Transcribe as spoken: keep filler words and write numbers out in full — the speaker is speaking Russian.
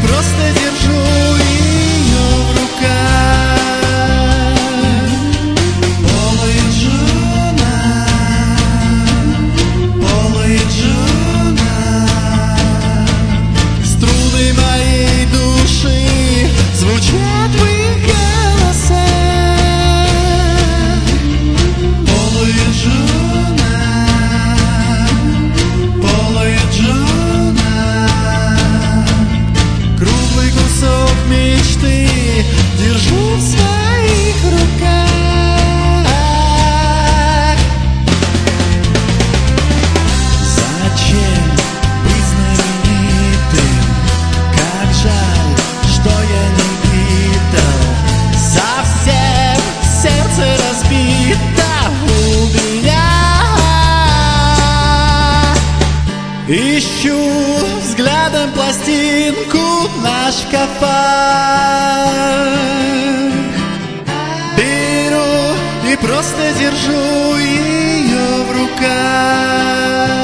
просто держу ее в руках. Полый Джуна, полый Джуна, струны моей души звучат в их голосах. Полый Джуна, полый Джуна, круглый кусок мечты держу в своих руках. Зачем быть знаменитым? Как жаль, что я не видел. Совсем сердце разбито у меня. Ищу взглядом пластинку на шкафах. Беру и просто держу ее в руках.